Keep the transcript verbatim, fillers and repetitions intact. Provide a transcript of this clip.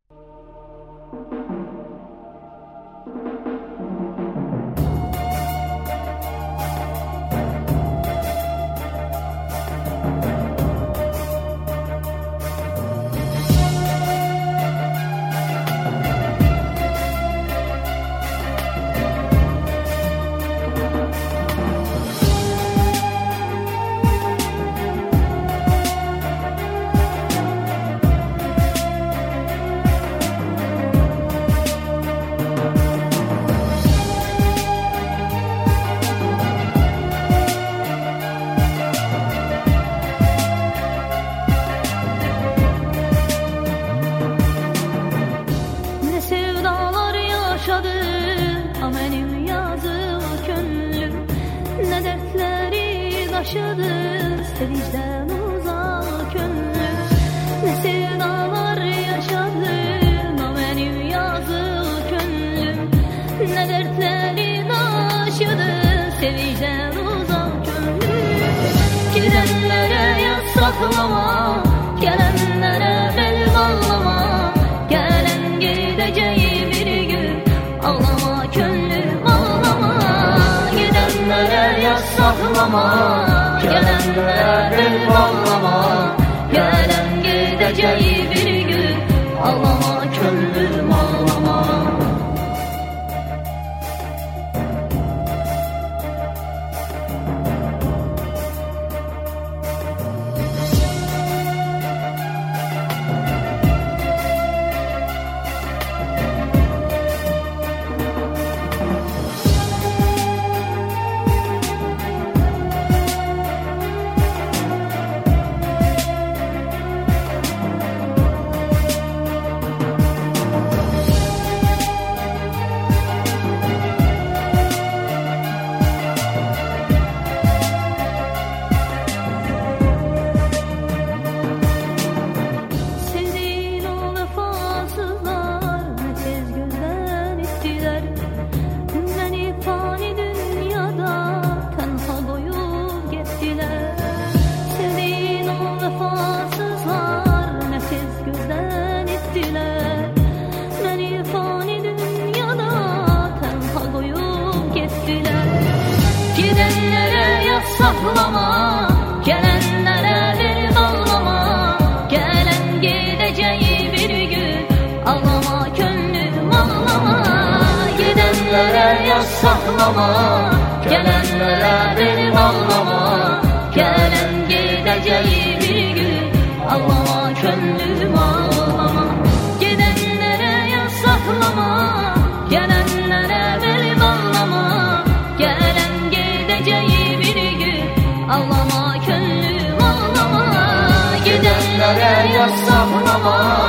Benim yazılı könlüm ne dertleri taşıdı, sevinçten uzak könlüm. Ne sevdalar yaşadım, o benim yazılı könlüm. Ne dertleri taşıdı, sevinçten uzak könlüm. Gidenlere yaz saklama, gelenlere bel bağlama. Gelen gideceği bir gün, ağlama könlüm ağlama. Gidenlere yaz saklama, gelenlere bel bağlama. Gelen gideceği bir gün, ağlama könlüm ağlama. Saklama, gelenlere bir bağlama. Gelen gideceği bir gün, ağlama könlüm ağlama. Gidenlere yaz saklama, gelenlere bir bağlama. Gelen gideceği bir gün, ağlama könlüm ağlama. Gidenlere yaz saklama, gelenlere bir bağlama. Gelen gideceği bir gün, ağlama könlüm ağlama. Gidenlere yaz saklama,